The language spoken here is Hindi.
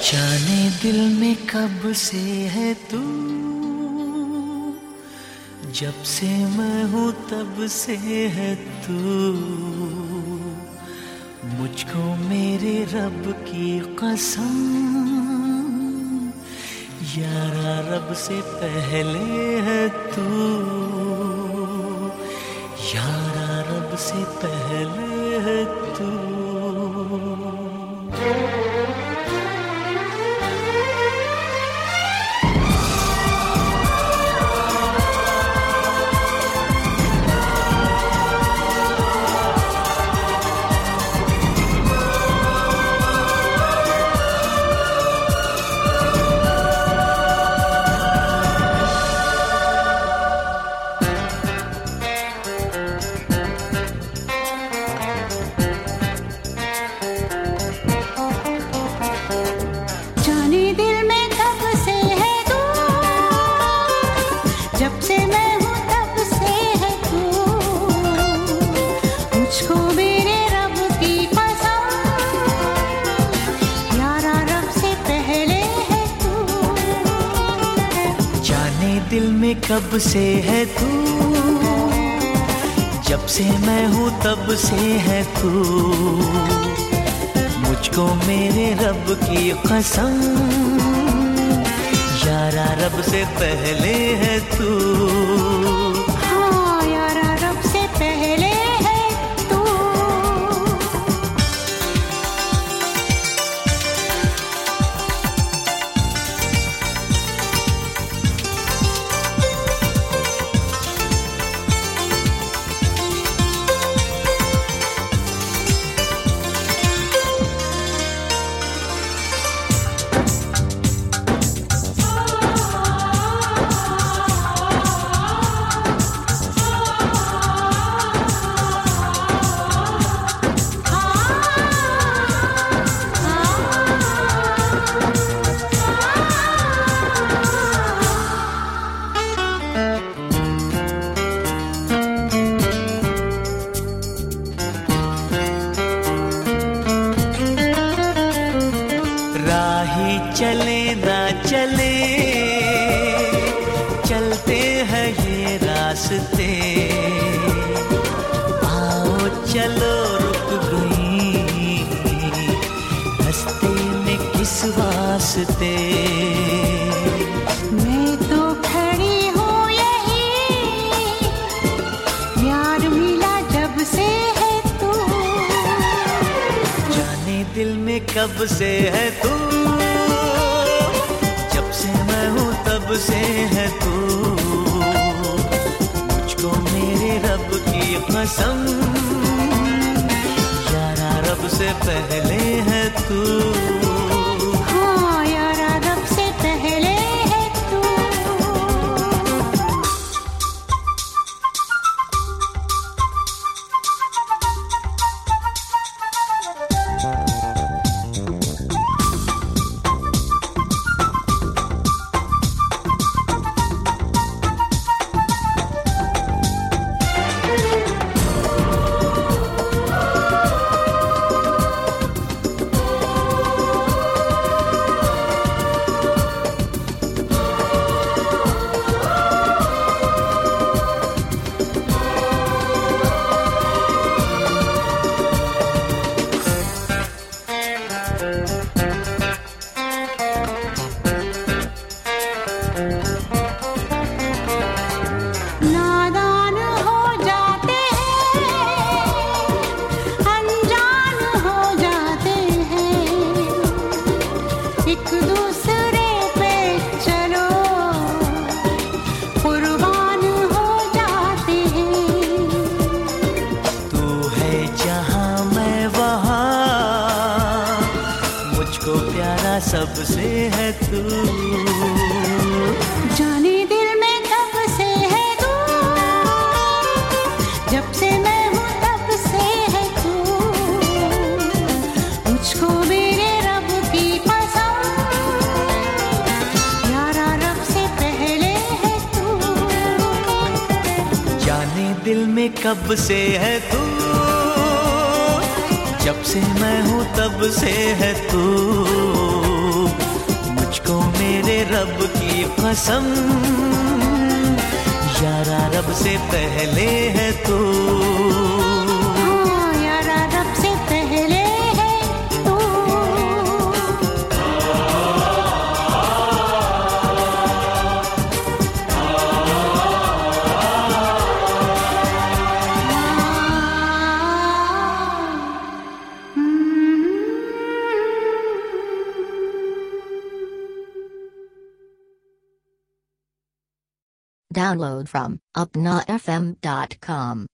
जाने दिल में कब से है तू, जब से मैं हूँ तब से है तू। मुझको मेरे रब की कसम, यारा रब से पहले है तू, यारा रब से पहले है तू। दिल में कब से है तू, जब से मैं हूँ तब से है तू। मुझको मेरे रब की कसम, यारा रब से पहले है तू। हाँ यारा रब से पहले है तू। राही चले ना चले, चलते हैं ये रास्ते। आओ चलो रुक गई रास्ते में किस वास्ते। मैं तो खड़ी हूँ यही, यार मिला जब से है तू। जाने दिल में कब से है तू, जब से मैं हूँ तब से है तू। मुझको मेरे रब की कसम, यारा रब से पहले है तू। हाँ यारा रब से पहले है तू। नादान हो जाते हैं, अनजान हो जाते हैं, एक दूसरे पे चलो कुर्बान हो जाते हैं। तू है जहाँ मैं वहाँ, मुझको प्यारा सबसे है तू। जाने दिल में कब से है तू, जब से मैं हूँ तब से है तू। मुझको मेरे रब की कसम, यारा रब से पहले है तू। जाने दिल में कब से है तू, जब से मैं हूँ तब से है तू। रब की कसम, यारा रब से पहले है तू। हाँ यारा रब से पहले है तू। Download from upnafm.com.